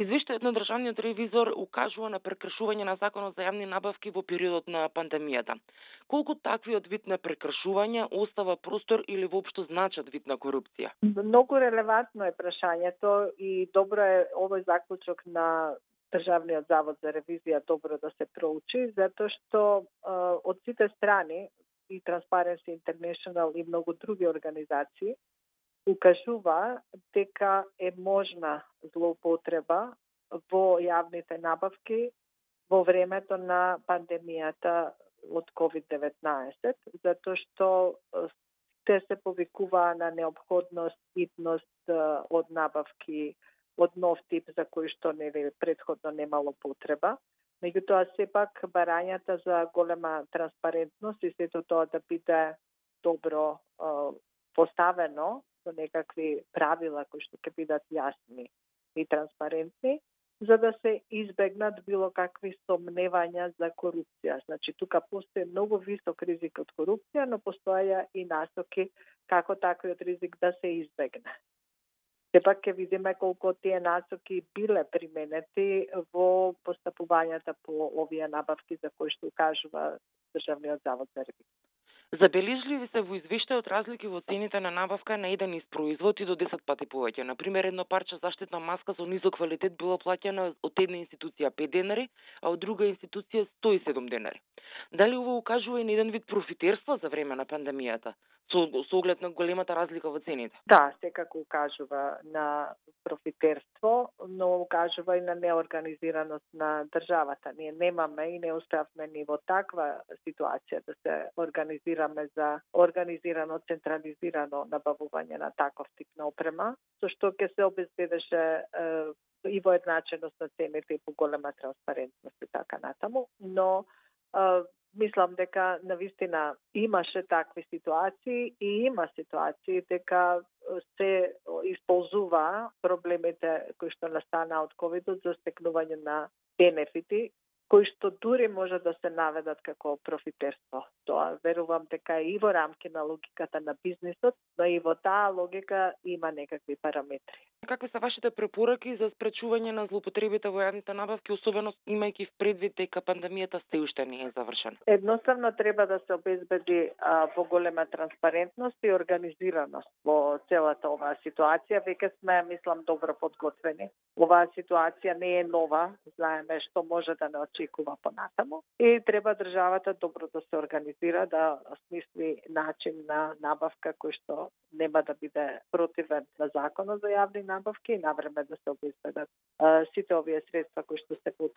Извештајот на државниот ревизор укажува на прекршување на законот за јавни набавки во периодот на пандемијата. Колку таквиот вид на прекршување остава простор или воопшто значат вид на корупција? Многу релевантно е прашањето и добро е овој заклучок на Државниот завод за ревизија добро да се проучи, затоа што од сите страни и Transparency International и многу други организации укажува дека е можна злоупотреба во јавните набавки во времето на пандемијата од COVID-19, затоа што те се повикуваа на неопходност, хитност од набавки од нов тип за кој што претходно немало потреба. Меѓутоа, сепак, барањата за голема транспарентност и сето тоа да биде добро поставено со некакви правила кои што ќе бидат јасни и транспарентни, за да се избегнат било какви сомневања за корупција. Значи, тука постои многу висок ризик од корупција, но постоја и насоки како таквиот ризик да се избегне. Сепак ќе видиме колку тие насоки биле применети во постапувањата по овие набавки за кои што укажува Државниот завод за ревизија. Забележливи се во извештајот разлики во цените на набавка на еден ист производ и до 10 пати повеќе. На пример, едно парче заштитна маска со низок квалитет било плаќано од една институција 5 денари, а од друга институција 107 денари. Дали ова укажува и на еден вид профитерство за време на пандемијата, со оглед на големата разлика во цените? Да, секако укажува на профитерство, но укажува и на неорганизираност на државата. Ние немаме и не успеавме ни во таква ситуација да се организираме за организирано, централизирано набавување на таков тип на опрема, со што ќе се обезбедеше и воедначеност на цените и поголема транспарентност и така натаму, но мислам дека навистина имаше такви ситуации и има ситуации дека се исползува проблемите кои што настана од ковидот за стекнување на бенефити, кои што дури може да се наведат како профитерство. Тоа верувам дека и во рамки на логиката на бизнисот, но и во таа логика има некакви параметри. Какви се вашите препораки за спречување на злоупотребите во јавните набавки, особено имајќи в предвид дека пандемијата се уште не е завршена? Едноставно треба да се обезбеди поголема транспарентност и организираност во целата оваа ситуација. Веќе сме, мислам, добро подготвени. Оваа ситуација не е нова, знаеме што може да не очекува понатаму и треба државата добро да се организира, да смисли начин на набавка кој што нема да биде противен на законот за јавни набавки и навреме да се обезбедат сите овие средства кои што се